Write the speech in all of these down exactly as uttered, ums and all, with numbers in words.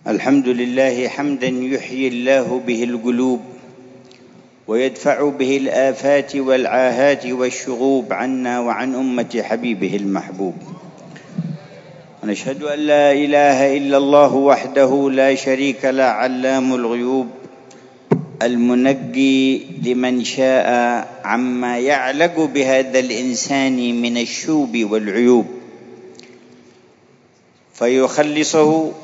الحمد لله حمدا يحيي الله به القلوب ويدفع به الآفات والعاهات والشغوب عنا وعن أمة حبيبه المحبوب. ونشهد أن لا إله إلا الله وحده لا شريك له علام الغيوب المنجي لمن شاء عما يعلق بهذا الإنسان من الشوب والعيوب فيخلصه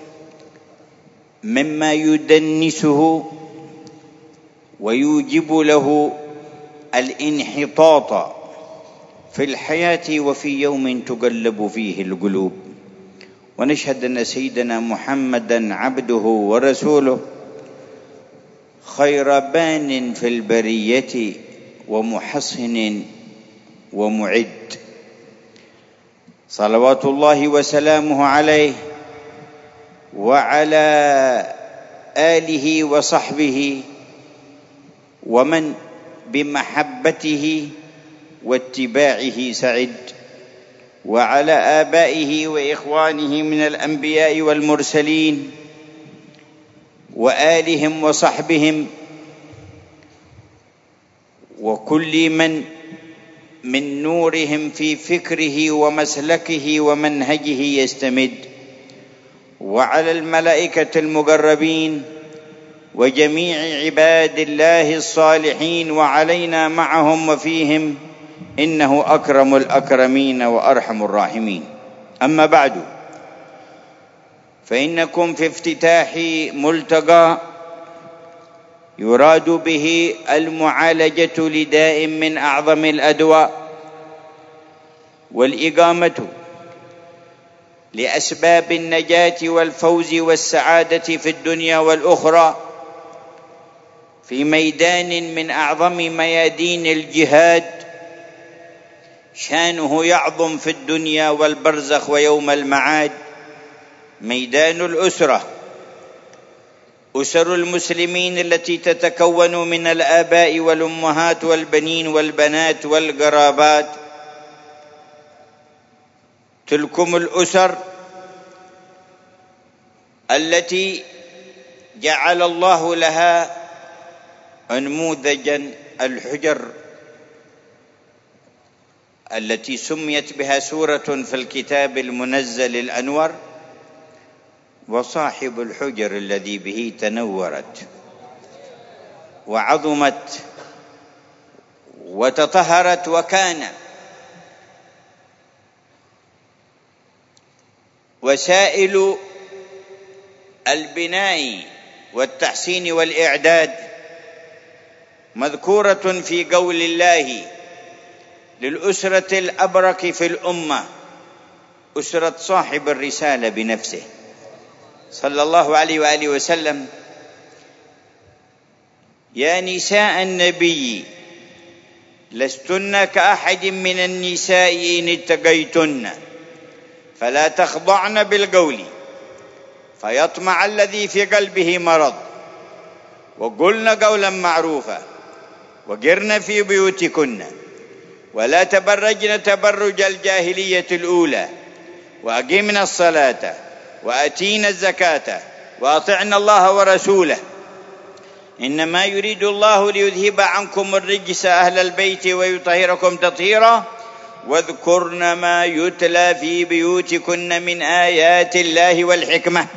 مما يدنسه ويوجب له الانحطاط في الحياة وفي يوم تقلب فيه القلوب. ونشهد أن سيدنا محمدًا عبده ورسوله خير بان في البرية ومحصن ومعد، صلوات الله وسلامه عليه وعلى آله وصحبه ومن بمحبته واتباعه سعد، وعلى آبائه وإخوانه من الأنبياء والمرسلين وآلهم وصحبهم وكل من من نورهم في فكره ومسلكه ومنهجه يستمد، وعلى الملائكة المقربين وجميع عباد الله الصالحين وعلينا معهم وفيهم، إنه أكرم الأكرمين وأرحم الراحمين. أما بعد، فإنكم في افتتاح ملتقى يراد به المعالجة لداء من أعظم الأدواء والإقامة لأسباب النجاة والفوز والسعادة في الدنيا والأخرى في ميدان من أعظم ميادين الجهاد، شانه يعظم في الدنيا والبرزخ ويوم المعاد، ميدان الأسرة. أسر المسلمين التي تتكون من الآباء والأمهات والبنين والبنات والقرابات، تلكم الأسر التي جعل الله لها أنموذجا الحجر التي سميت بها سورة في الكتاب المنزل الأنور، وصاحب الحجر الذي به تنورت وعظمت وتطهرت، وكان وسائل البناء والتحسين والإعداد مذكورة في قول الله للأسرة الأبرك في الأمة، أسرة صاحب الرسالة بنفسه صلى الله عليه وآله وسلم: يا نساء النبي لستن كأحد من النساء إن اتقيتن فلا تخضعن بالقول فيطمع الذي في قلبه مرض وقلن قولا معروفا وقرن في بيوتكن ولا تبرجن تبرج الجاهلية الأولى وأقمنا الصلاة وأتينا الزكاة وأطعنا الله ورسوله إنما يريد الله ليذهب عنكم الرجس أهل البيت ويطهركم تطهيرا واذكرن ما يتلى في بيوتكن من آيات الله والحكمة.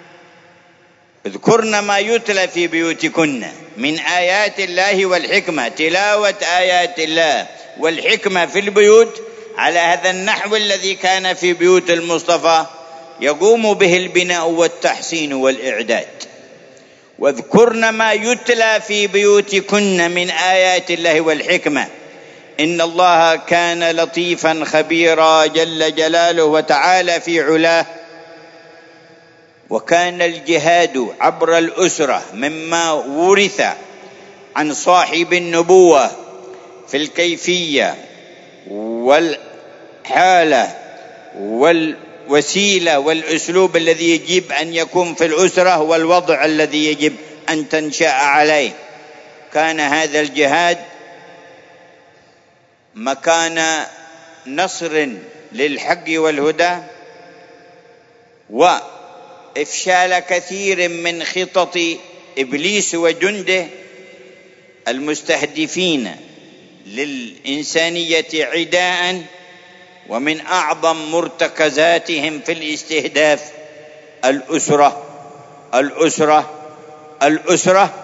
اذكرن ما يتلى في بيوتكن من آيات الله والحكمة، تلاوة آيات الله والحكمة في البيوت على هذا النحو الذي كان في بيوت المصطفى يقوم به البناء والتحسين والإعداد. واذكرن ما يتلى في بيوتكن من آيات الله والحكمة إن الله كان لطيفا خبيرا جل جلاله وتعالى في علاه. وكان الجهاد عبر الأسرة مما ورث عن صاحب النبوة في الكيفية والحالة والوسيلة والأسلوب الذي يجب أن يكون في الأسرة والوضع الذي يجب أن تنشأ عليه. كان هذا الجهاد مكان نصر للحق والهدى و إفشال كثير من خطط إبليس وجنده المستهدفين للإنسانية عداءً، ومن أعظم مرتكزاتهم في الاستهداف الأسرة الأسرة الأسرة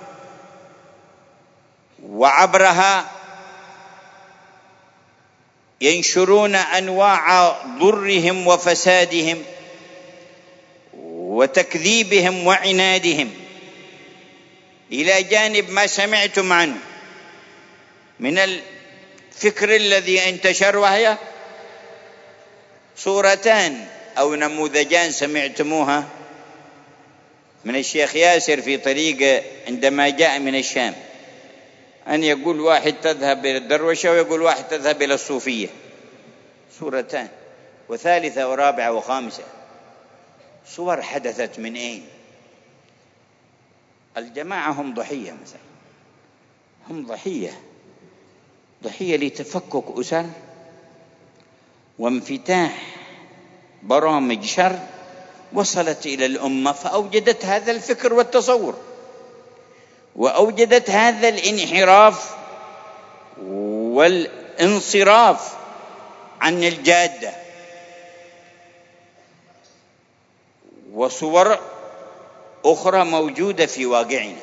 وعبرها ينشرون أنواع ضرهم وفسادهم وتكذيبهم وعنادهم، إلى جانب ما سمعتم عنه من الفكر الذي انتشر، وهي صورتان أو نموذجان سمعتموها من الشيخ ياسر في طريقة عندما جاء من الشام، أن يقول واحد تذهب إلى الدروشة ويقول واحد تذهب إلى الصوفية، صورتان، وثالثة ورابعة وخامسة. صور حدثت من أين؟ الجماعة هم ضحية، مثلا هم ضحية ضحية لتفكك أسر وانفتاح برامج شر وصلت إلى الأمة، فأوجدت هذا الفكر والتصور، وأوجدت هذا الانحراف والانصراف عن الجادة. وصور أخرى موجودة في واقعنا.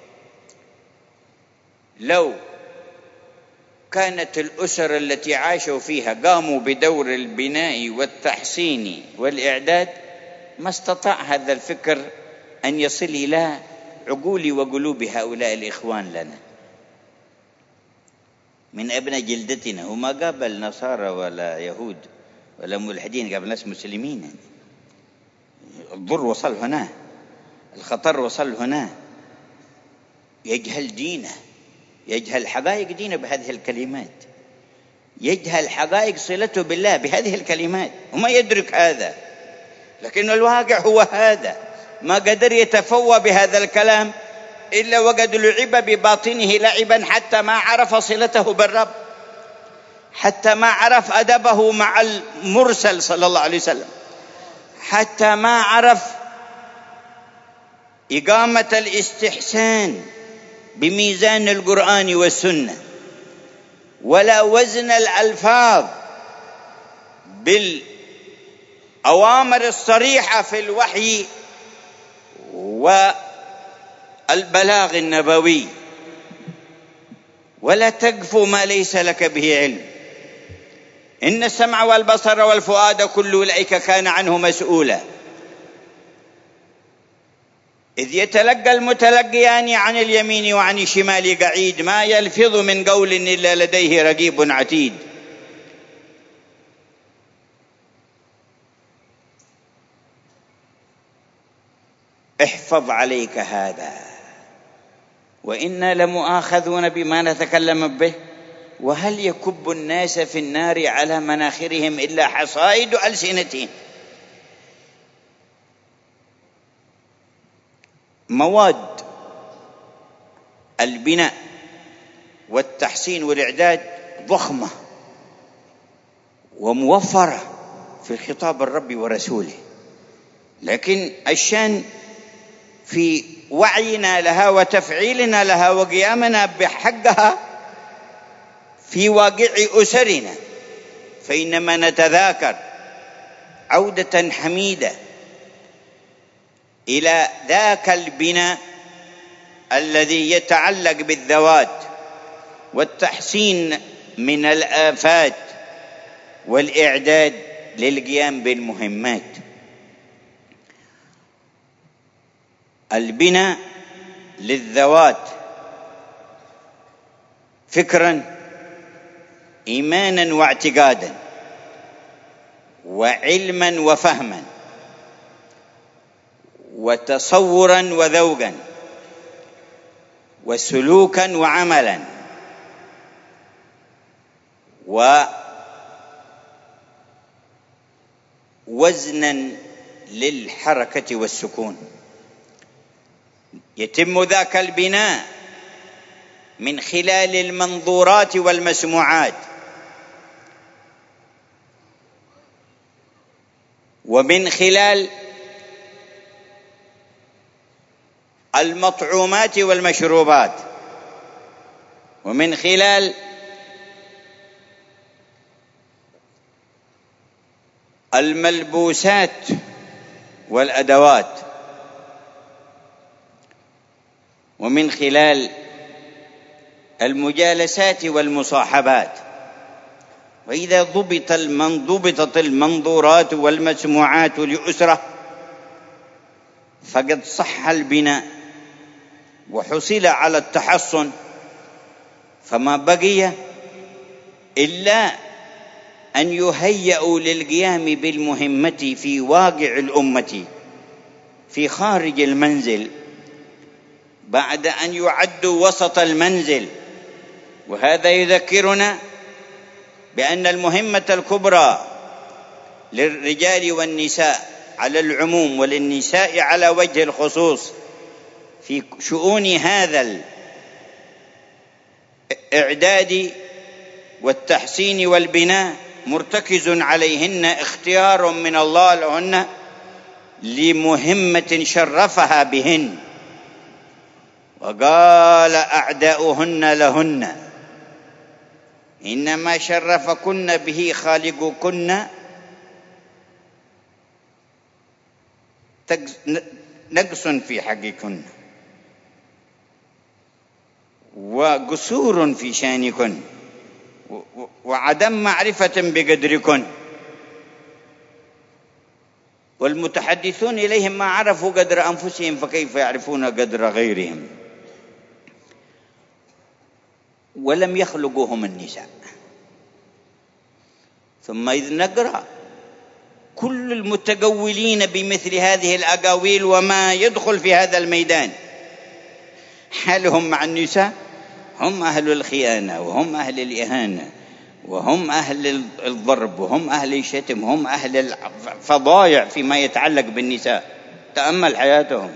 لو كانت الأسر التي عاشوا فيها قاموا بدور البناء والتحصين والإعداد، ما استطاع هذا الفكر أن يصل إلى عقول وقلوب هؤلاء الإخوان لنا من أبناء جلدتنا. وما قابل نصارى ولا يهود ولا ملحدين، قابل ناس مسلمين. الضر وصل هنا، الخطر وصل هنا. يجهل دينه، يجهل حقائق دينه بهذه الكلمات، يجهل حقائق صلته بالله بهذه الكلمات، وما يدرك هذا. لكن الواقع هو هذا، ما قدر يتفوى بهذا الكلام إلا وقد لعب بباطنه لعبا، حتى ما عرف صلته بالرب، حتى ما عرف أدبه مع المرسل صلى الله عليه وسلم، حتى ما عرف إقامة الاستحسان بميزان القرآن والسنة، ولا وزن الألفاظ بالأوامر الصريحة في الوحي والبلاغ النبوي. ولا تقف ما ليس لك به علم، إن السمع والبصر والفؤاد كل أولئك كان عنه مسؤولا. إذ يتلقى المتلقيان عن اليمين وعن الشمال قعيد، ما يلفظ من قول إلا لديه رقيب عتيد. احفظ عليك هذا، وإنا لمؤاخذون بما نتكلم به، وهل يكب الناس في النار على مناخرهم إلا حصائد ألسنتهم. مواد البناء والتحسين والإعداد ضخمة وموفرة في خطاب الرب ورسوله، لكن الشان في وعينا لها وتفعيلنا لها وقيامنا بحقها في واقع أسرنا. فإنما نتذاكر عودة حميدة إلى ذاك البناء الذي يتعلق بالذوات والتحسين من الآفات والإعداد للقيام بالمهمات. البناء للذوات فكرا، إيمانا واعتقادا، وعلما وفهما، وتصورا وذوقا، وسلوكا وعملا، ووزنا للحركة والسكون. يتم ذاك البناء من خلال المنظورات والمسموعات، ومن خلال المطعومات والمشروبات، ومن خلال الملبوسات والأدوات، ومن خلال المجالسات والمصاحبات. وإذا ضبط ضبطت المنظورات والمسموعات لأسرة فقد صح البناء وحصل على التحصن، فما بقي إلا أن يهيئوا للقيام بالمهمة في واقع الأمة في خارج المنزل بعد أن يعدوا وسط المنزل. وهذا يذكرنا بأن المهمة الكبرى للرجال والنساء على العموم وللنساء على وجه الخصوص في شؤون هذا الإعداد والتحسين والبناء مرتكز عليهن اختيار من الله لهن لمهمة شرفها بهن، وقال أعداؤهن لهن إنما شرفكن به خالقكن نقص في حقكن وقصور في شانكن وعدم معرفة بقدركن، والمتحدثون إليهم ما عرفوا قدر أنفسهم فكيف يعرفون قدر غيرهم. ولم يخلقوهم النساء. ثم إذ نقرأ كل المتقولين بمثل هذه الأقاويل وما يدخل في هذا الميدان حالهم مع النساء هم أهل الخيانة، وهم أهل الإهانة، وهم أهل الضرب، وهم أهل الشتم، هم أهل الفضايع فيما يتعلق بالنساء. تأمل حياتهم،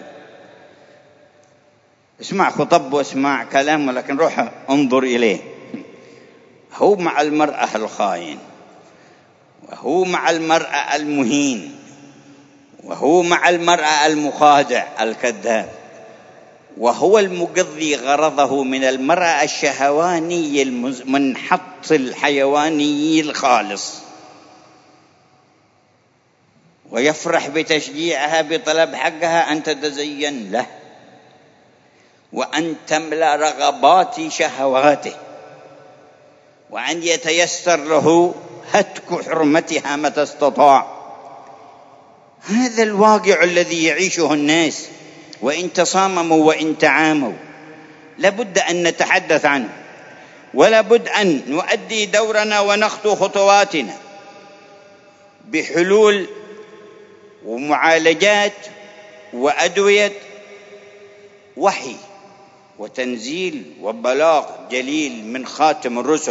اسمع خطب واسمع كلام، ولكن روح انظر إليه. هو مع المرأة الخائن، وهو مع المرأة المهين، وهو مع المرأة المخادع الكذاب، وهو المقضي غرضه من المرأة الشهواني المنحط الحيواني الخالص، ويفرح بتشجيعها بطلب حقها أن تتزين له وأن تملأ رغبات شهواته وأن يتيسر له هتك حرمتها متى استطاع. هذا الواقع الذي يعيشه الناس، وإن تصامموا وإن تعاموا لابد أن نتحدث عنه، ولابد أن نؤدي دورنا ونخطو خطواتنا بحلول ومعالجات وأدوية وحي وتنزيل وبلاغ جليل من خاتم الرسل.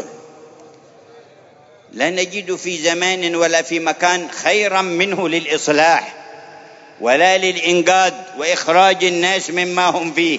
لا نجد في زمان ولا في مكان خيرا منه للإصلاح ولا للإنقاذ وإخراج الناس مما هم فيه.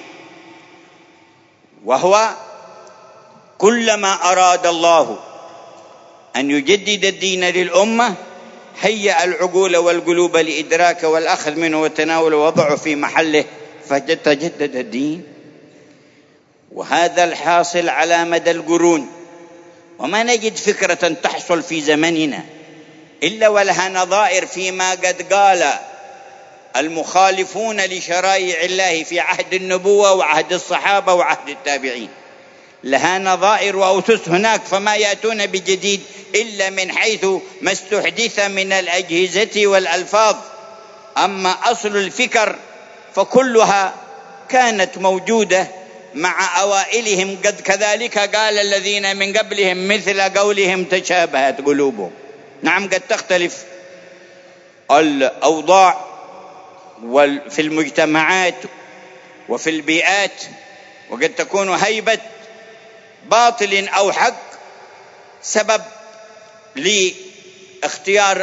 وهو كلما أراد الله أن يجدد الدين للأمة هيأ العقول والقلوب لإدراك والأخذ منه والتناول ووضعه في محله فتجدد الدين. وهذا الحاصل على مدى القرون، وما نجد فكرة تحصل في زمننا إلا ولها نظائر فيما قد قال المخالفون لشرائع الله في عهد النبوة وعهد الصحابة وعهد التابعين. لها نظائر وأسس هناك، فما يأتون بجديد إلا من حيث ما استحدث من الأجهزة والألفاظ. أما أصل الفكر فكلها كانت موجودة مع أوائلهم، قد كذلك قال الذين من قبلهم مثل قولهم تشابهت قلوبهم. نعم قد تختلف الأوضاع في المجتمعات وفي البيئات، وقد تكون هيبة باطل أو حق سبب لاختيار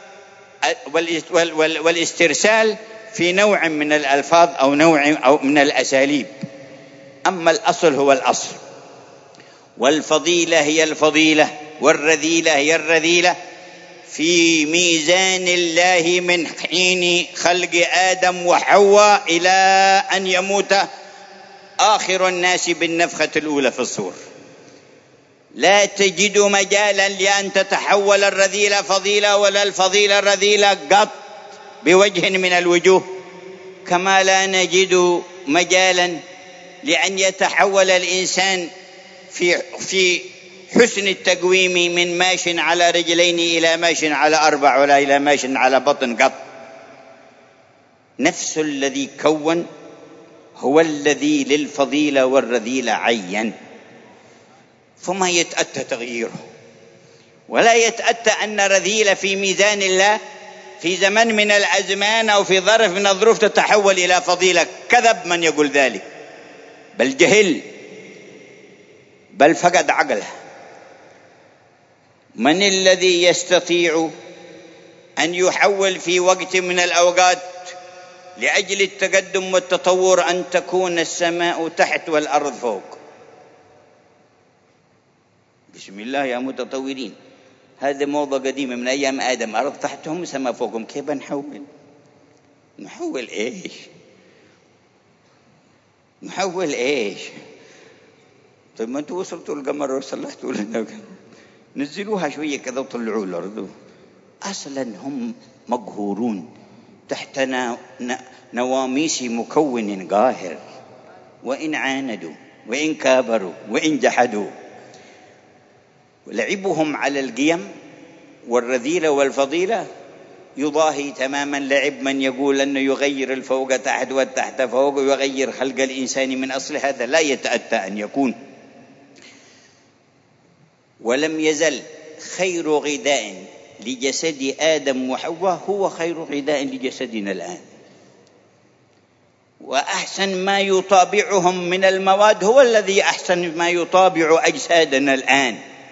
والاسترسال في نوع من الألفاظ أو نوع أو من الأساليب. أما الأصل هو الأصل، والفضيلة هي الفضيلة، والرذيلة هي الرذيلة، في ميزان الله من حين خلق آدم وحواء إلى أن يموت آخر الناس بالنفخة الأولى في الصور. لا تجد مجالا لأن تتحول الرذيلة فضيلة ولا الفضيلة الرذيلة قط بوجه من الوجوه، كما لا نجد مجالا لأن يتحول الإنسان في في حسن التقويم من ماش على رجلين إلى ماش على أربع ولا إلى ماش على بطن قط. نفس الذي كون هو الذي للفضيلة والرذيلة عين، فما يتأتى تغييره، ولا يتأتى أن رذيلة في ميزان الله في زمن من الأزمان أو في ظرف من الظروف تتحول إلى فضيلة. كذب من يقول ذلك، بل جهل، بل فقد عقله. من الذي يستطيع أن يحول في وقت من الأوقات لأجل التقدم والتطور أن تكون السماء تحت والأرض فوق؟ بسم الله يا متطورين، هذا موضة قديمة من أيام آدم، أرض تحتهم سماء فوقهم، كيف نحول؟ نحول إيش؟ نحول إيش؟ طيب ما أنتوا وصلتوا القمر وصلحتوا لنا، نزلوها شوية كذا وطلعوا الأرض. أصلا هم مقهورون تحت نواميس مكون قاهر، وإن عاندوا وإن كابروا وإن جحدوا. ولعبهم على القيم والرذيلة والفضيلة يضاهي تماما لعب من يقول أنه يغير الفوق تحت والتحت فوق ويغير خلق الإنسان من أصل. هذا لا يتأتى أن يكون. ولم يزل خير غذاء لجسد آدم وحواء هو خير غذاء لجسدنا الآن، وأحسن ما يطابعهم من المواد هو الذي أحسن ما يطابع أجسادنا الآن.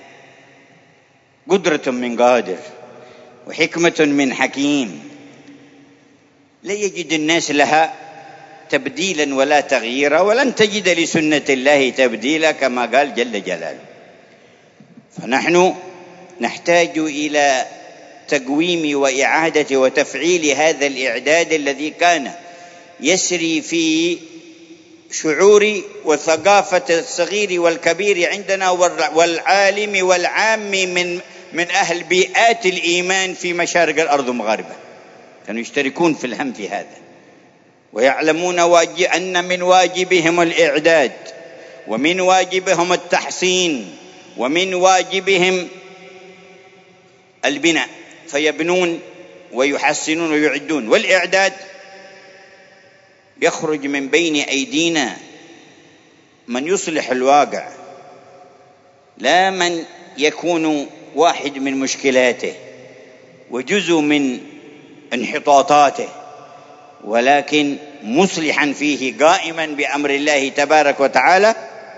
قدرة من قادر وحكمة من حكيم، لا يجد الناس لها تبديلا ولا تغييرا، ولن تجد لسنة الله تبديلا كما قال جل جلاله. فنحن نحتاج إلى تقويم وإعادة وتفعيل هذا الإعداد الذي كان يسري في شعور وثقافة الصغير والكبير عندنا والعالم والعام من من أهل بيئات الإيمان في مشارق الأرض ومغاربها. كانوا يشتركون في الهم في هذا، ويعلمون أن من واجبهم الإعداد، ومن واجبهم التحصين، ومن واجبهم البناء، فيبنون ويحسنون ويعدون. والإعداد يخرج من بين أيدينا من يصلح الواقع، لا من يكون واحد من مشكلاته وجزء من انحطاطاته، ولكن مصلحا فيه قائما بأمر الله تبارك وتعالى.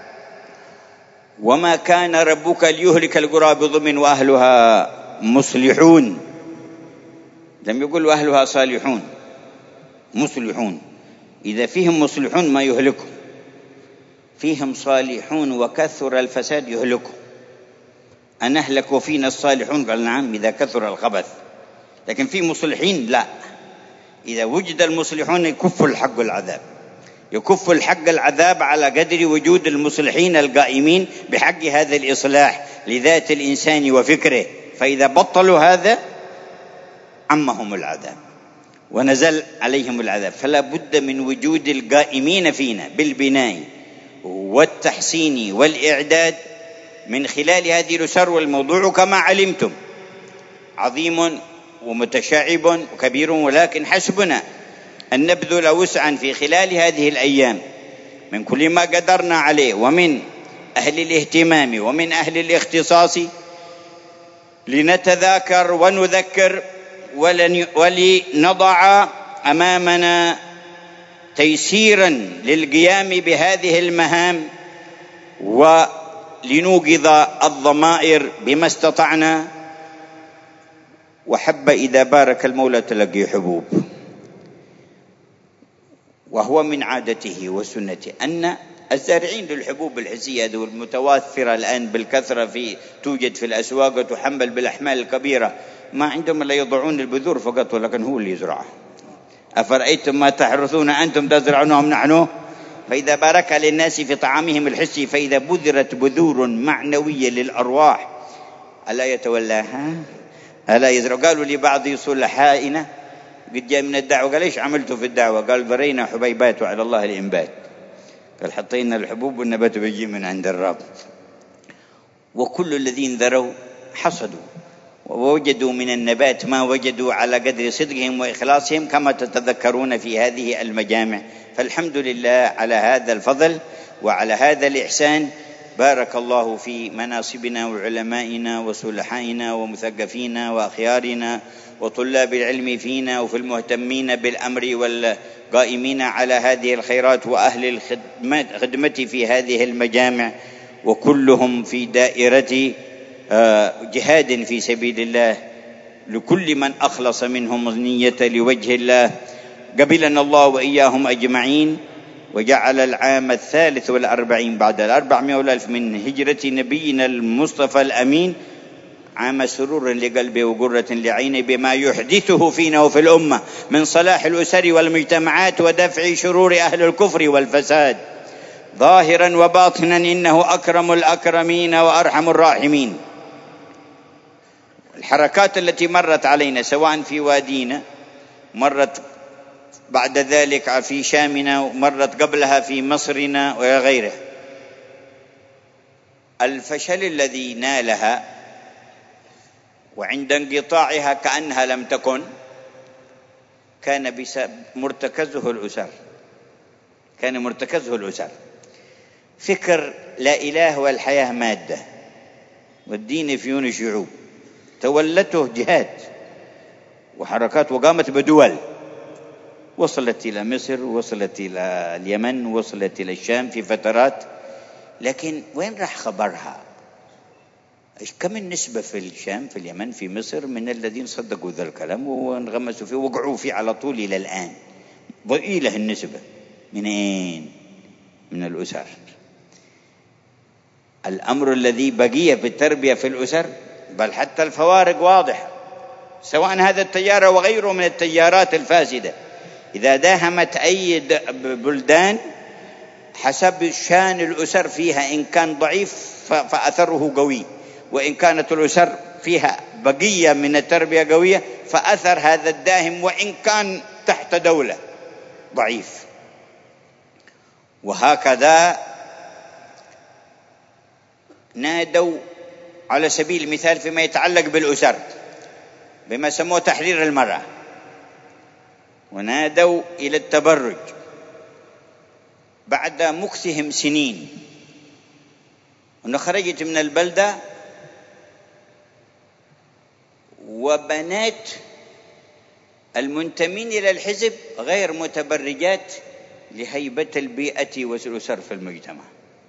وما كان ربك ليهلك القرى بظلم وأهلها مصلحون، لم يقل وأهلها صالحون، مصلحون. إذا فيهم مصلحون ما يهلكهم، فيهم صالحون وكثر الفساد يهلكهم. أن أهلك وفينا الصالحون؟ قال نعم إذا كثر الخبث، لكن في مصلحين لا. إذا وجد المصلحون يكف الحق العذاب، يكف الحق العذاب على قدر وجود المصلحين القائمين بحق هذا الإصلاح لذات الإنسان وفكره. فإذا بطلوا هذا عمهم العذاب ونزل عليهم العذاب. فلا بد من وجود القائمين فينا بالبناء والتحسين والإعداد من خلال هذه الأسر. والموضوع كما علمتم عظيم ومتشعب وكبير، ولكن حسبنا أن نبذل وسعا في خلال هذه الأيام من كل ما قدرنا عليه، ومن أهل الاهتمام ومن أهل الاختصاص، لنتذاكر ونذكر ولنضع أمامنا تيسيرا للقيام بهذه المهام، ولنوقظ الضمائر بما استطعنا. وحب إذا بارك المولى تلقي حبوب، وهو من عادته وسنته أن الزارعين للحبوب الحسية المتوافرة الآن بالكثرة في توجد في الأسواق وتحمل بالأحمال الكبيرة ما عندهم إلا يضعون البذور فقط، ولكن هو اللي يزرعها. أفرأيتم ما تحرثون أنتم تزرعونهم نحن. فإذا بارك للناس في طعامهم الحسي، فإذا بذرت بذور معنوية للأرواح ألا يتولاها؟ ألا يزرع؟ قالوا لبعض صلحائنا قد جاء من الدعوة، قال إيش عملتوا في الدعوة؟ قال ذرينا حبيبات وعلى الله الإنبات. قال حطينا الحبوب والنبات بيجي من عند الرب. وكل الذين ذروا حصدوا ووجدوا من النبات ما وجدوا على قدر صدقهم وإخلاصهم، كما تتذكرون في هذه المجامع. فالحمد لله على هذا الفضل وعلى هذا الإحسان. بارك الله في مناصبنا وعلمائنا وصلحائنا ومثقفينا وأخيارنا وطلاب العلم فينا، وفي المهتمين بالأمر والقائمين على هذه الخيرات، وأهل الخدمة في هذه المجامع، وكلهم في دائرة جهاد في سبيل الله، لكل من أخلص منهم النية لوجه الله. قبلنا الله وإياهم أجمعين، وجعل العام الثالث والأربعين بعد الأربعمائة والألف من هجرة نبينا المصطفى الأمين عام سرور لقلبي وقرة لعيني، بما يحدثه فينا وفي الأمة من صلاح الأسر والمجتمعات ودفع شرور أهل الكفر والفساد ظاهرا وباطنا، إنه أكرم الأكرمين وأرحم الراحمين. الحركات التي مرت علينا سواء في وادينا، مرت بعد ذلك في شامنا، ومرت قبلها في مصرنا وغيره، الفشل الذي نالها وعند انقطاعها كأنها لم تكن، كان بسبب مرتكزه الأسر. كان مرتكزه الأسر. فكر لا إله والحياة مادة والدين فيون شعوب، تولته جهات وحركات وقامت بدول، وصلت إلى مصر، وصلت إلى اليمن، وصلت إلى الشام في فترات، لكن وين راح خبرها؟ كم النسبة في الشام، في اليمن، في مصر من الذين صدقوا ذا الكلام وانغمسوا فيه ووقعوا فيه على طول إلى الآن؟ ضئيلة النسبة. منين؟ من الأسر. الأمر الذي بقي في التربية في الأسر، بل حتى الفوارق واضحة، سواء هذا التيار وغيره من التيارات الفاسدة، إذا داهمت أي بلدان حسب شان الأسر فيها، إن كان ضعيف فأثره قوي، وإن كانت الأسر فيها بقية من التربية قوية فأثر هذا الداهم وإن كان تحت دولة ضعيف. وهكذا نادوا على سبيل المثال فيما يتعلق بالأسر بما سموه تحرير المرأة، ونادوا إلى التبرج بعد مكثهم سنين. وأنا خرجت من البلدة وبنات المنتمين إلى الحزب غير متبرجات لهيبة البيئة والأسر في المجتمع،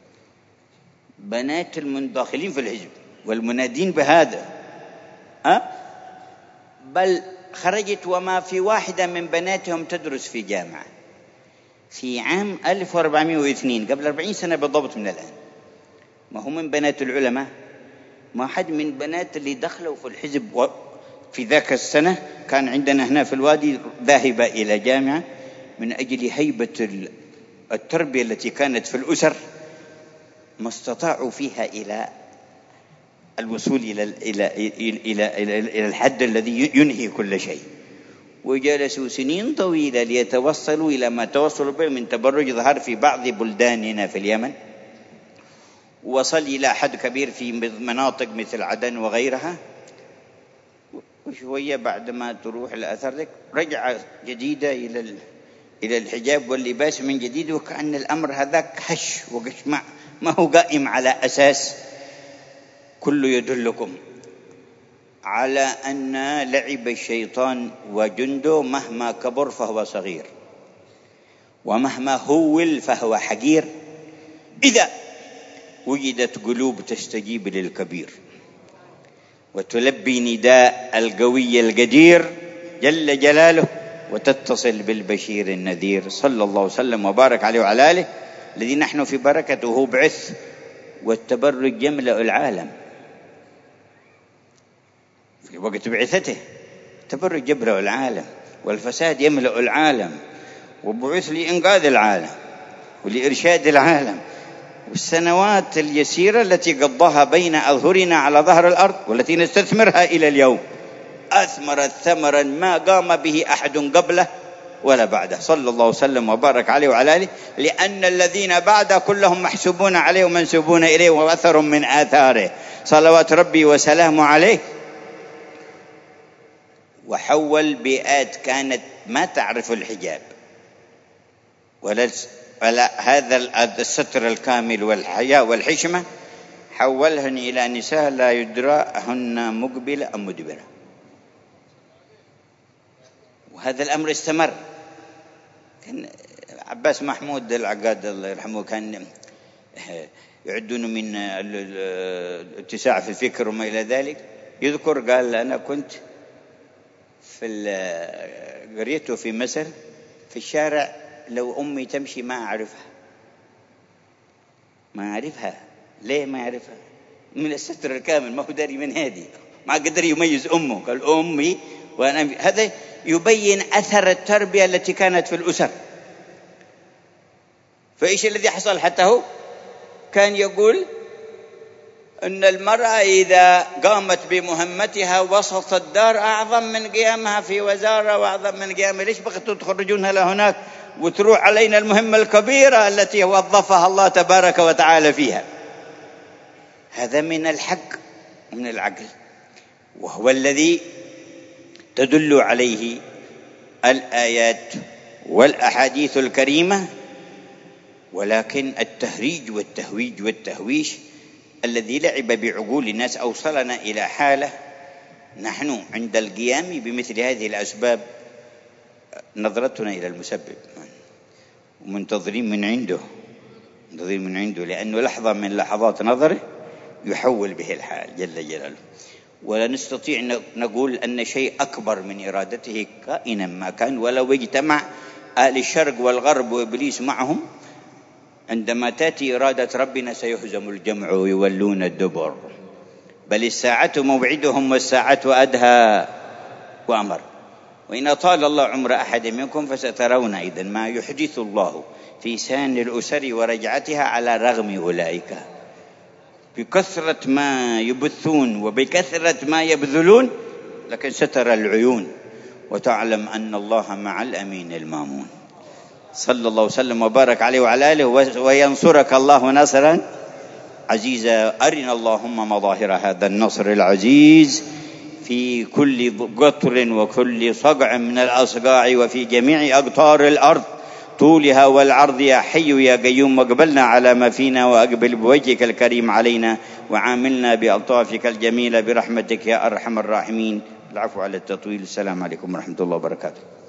بنات المنداخلين في الحزب والمنادين بهذا. أه؟ بل خرجت وما في واحدة من بناتهم تدرس في جامعة في عام ألف وأربعمائة واثنين، قبل أربعين سنة بالضبط من الآن. ما هم من بنات العلماء، ما حد من بنات اللي دخلوا في الحزب في ذاك السنة كان عندنا هنا في الوادي ذاهبة إلى جامعة من أجل هيبة التربية التي كانت في الأسر، ما استطاعوا فيها إلى الوصول إلى إلى إلى إلى إلى الحد الذي ينهي كل شيء، وجلسوا سنين طويلة ليتوصلوا إلى ما توصلوا به من تبرج ظهر في بعض بلداننا في اليمن، وصل إلى حد كبير في مناطق مثل عدن وغيرها. وشوية بعد ما تروح الأثر ذلك رجع جديدة إلى إلى الحجاب واللباس من جديد، وكأن الأمر هذاك هش وقشمع، ما هو قائم على أساس. كل يدلكم على أن لعب الشيطان وجنده مهما كبر فهو صغير، ومهما هول فهو حقير، إذا وجدت قلوب تستجيب للكبير وتلبي نداء القوي القدير جل جلاله وتتصل بالبشير النذير صلى الله وسلم وبارك عليه وعلى آله، الذي نحن في بركته بعث، والتبرج يملأ العالم. في وقت بعثته. التبرج يبلع العالم، والفساد يملأ العالم، وبعث لإنقاذ العالم ولإرشاد العالم. والسنوات اليسيرة التي قضاها بين أظهرنا على ظهر الأرض والتي نستثمرها إلى اليوم أثمرت ثمرا ما قام به أحد قبله ولا بعده، صلى الله وسلم وبارك عليه وعلى آله، لأن الذين بعده كلهم محسوبون عليه ومنسوبون إليه وأثر من آثاره صلوات ربي وسلامه عليه. وحول بيئات كانت ما تعرف الحجاب ولا ولا هذا الستر الكامل والحياء والحشمة، حولهن إلى نساء لا يدرى هن مقبلة أم مدبرة. وهذا الأمر استمر. كان عباس محمود العقاد الله يرحمه كان يعدون من الاتساع في الفكر وما إلى ذلك، يذكر قال أنا كنت في قريته في مصر في الشارع، لو أمي تمشي ما أعرفها، ما أعرفها. ليه ما أعرفها؟ من الستر الكامل، ما هو داري من هذه، ما قدر يميز أمه، قال أمي وأنا. هذا يبين أثر التربية التي كانت في الأسر. فإيش الذي حصل؟ حتى هو كان يقول أن المرأة إذا قامت بمهمتها وسط الدار أعظم من قيامها في وزارة وأعظم من قيامها. ليش بغيتوا تخرجونها لهناك وتروح علينا المهمة الكبيرة التي وظفها الله تبارك وتعالى فيها؟ هذا من الحق ومن العقل، وهو الذي تدل عليه الآيات والأحاديث الكريمة. ولكن التهريج والتهويج والتهويش الذي لعب بعقول الناس أوصلنا إلى حالة نحن عند القيام بمثل هذه الأسباب نظرتنا إلى المسبب ومنتظرين من عنده، منتظرين من عنده، لأنه لحظة من لحظات نظره يحول به الحال جل جلاله. ولا نستطيع نقول أن شيء أكبر من إرادته كائنا ما كان، ولو اجتمع أهل الشرق والغرب وإبليس معهم، عندما تأتي إرادة ربنا سيهزم الجمع ويولون الدبر. بل الساعة موعدهم والساعة أدهى وأمر. وإن أطال الله عمر أحد منكم فسترون إذن ما يحدث الله في سان الأسر ورجعتها على رغم أولئك، بكثرة ما يبثون وبكثرة ما يبذلون، لكن ستر العيون وتعلم أن الله مع الأمين المامون صلى الله وسلم وبارك عليه وعلى آله. وينصرك الله نصرا عزيزا. أرنا اللهم مظاهر هذا النصر العزيز في كل قطر وكل صقع من الأصقاع وفي جميع أقطار الأرض طولها والعرض، يا حي يا قيوم. واقبلنا على ما فينا وأقبل بوجهك الكريم علينا، وعاملنا بألطافك الجميلة برحمتك يا أرحم الراحمين. العفو على التطويل. السلام عليكم ورحمة الله وبركاته.